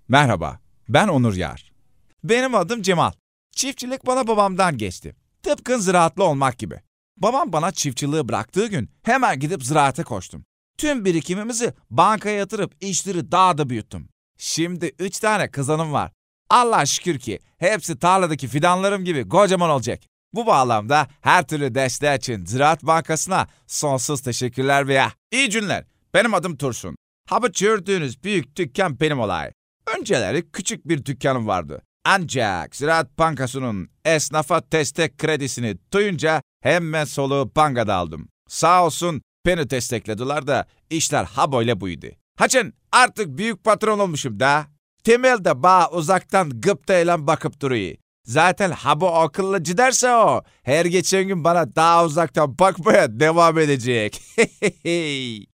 Merhaba, ben Onur Yar. Benim adım Cemal. Çiftçilik bana babamdan geçti. Tıpkı ziraatlı olmak gibi. Babam bana çiftçiliği bıraktığı gün hemen gidip ziraate koştum. Tüm birikimimizi bankaya yatırıp işleri daha da büyüttüm. Şimdi 3 tane kızanım var. Allah şükür ki hepsi tarladaki fidanlarım gibi kocaman olacak. Bu bağlamda her türlü desteği için Ziraat Bankası'na sonsuz teşekkürler veya iyi günler. Benim adım Tursun. Ha bu gördüğünüz büyük dükkan benim olay. Önceleri küçük bir dükkanım vardı. Ancak Ziraat Bankası'nın esnafa destek kredisini duyunca hemen soluğu bankada aldım. Sağ olsun beni desteklediler de işler ha böyle buydu. Haçın artık büyük patron olmuşum da. Temelde bağ uzaktan gıptayla bakıp duruyor. Zaten ha bu akıllı giderse o her geçen gün bana daha uzaktan bakmaya devam edecek.